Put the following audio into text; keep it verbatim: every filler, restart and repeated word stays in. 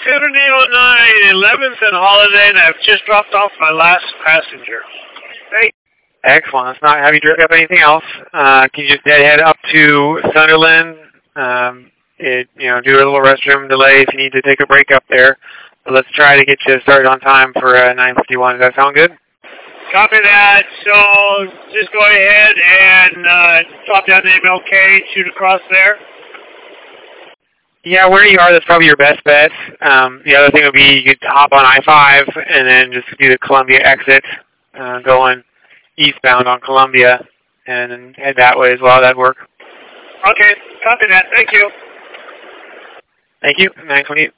seven eight oh nine, eleventh and Holiday, and I've just dropped off my last passenger. Hey. Excellent. Let's not have you drink up anything else. Uh, can you just head up to Sunderland? Um, it, you know, do a little restroom delay if you need to take a break up there. But let's try to get you started on time for uh, nine fifty-one. Does that sound good? Copy that. So just go ahead and uh, drop down to M L K, shoot across there. Yeah, where you are, that's probably your best bet. Um, the other thing would be you could hop on I five and then just do the Columbia exit, uh, going eastbound on Columbia, and then head that way as well. That'd work. Okay, copy that. Thank you. Thank you. nine twenty-eight.